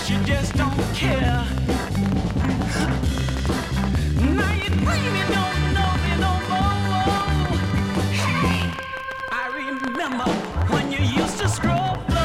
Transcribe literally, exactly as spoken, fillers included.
you just don't care. Now you claim you don't know me no more. Hey, I remember when you used to scroll.